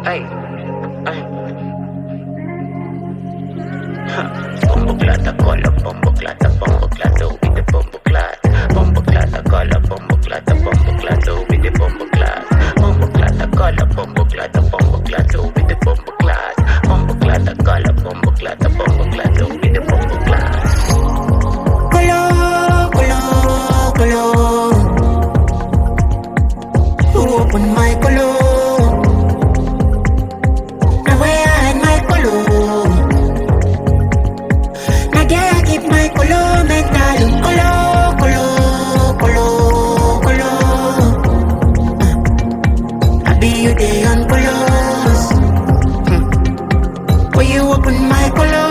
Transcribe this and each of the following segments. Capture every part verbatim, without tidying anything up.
Ay, ay. Bombo clata, cola, bombo clata, bombo clata, with the bombo clat. Bombo clata, cola, bombo clata, bombo clata, with the bombo clat. Bombo clata, cola, bombo clata, bombo clata, with the bombo clat. Bombo clata, cola, bombo clata, bombo clata, with the bombo clat. Colo, colo, colo. Who opened my colo? Now where I hide my colo? Now there I keep my colo mental. Colo, colo, colo, colo. Uh, I be you day on colos. Hmm. Where you open my colo?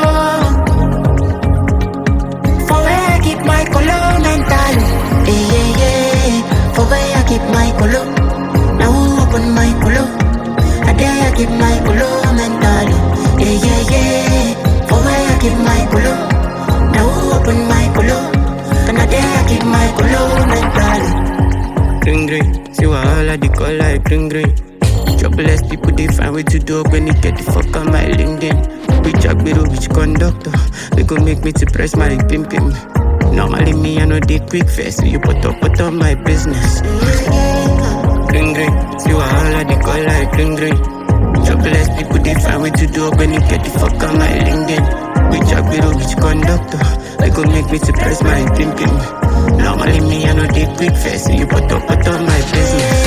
For where I keep my colo mental. Yeah, yeah, yeah. For where I keep my colo. Now who open my colo? I dare I keep my colo mental. Yeah, yeah, yeah. For where I keep my colo. Now who open my colo? And I dare I keep my colo mental. Green green, see what all of the call like green green. Jobless people they find way to do up when they get the fuck on my LinkedIn. Which Agbero, which conductor? They gon' make me to press my pim pim. Normally me I know they quick fast, so you put up put on my business. Green green, see what all of the call like green green. Jobless people they find way to do up when they get the fuck on my LinkedIn. Which Agbero, which conductor? They gon' make me to press my pim pim. Normally me I know they quick fast, so you put up put on my business.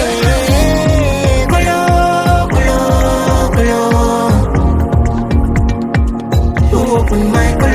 Colo, colo, colo. Who open my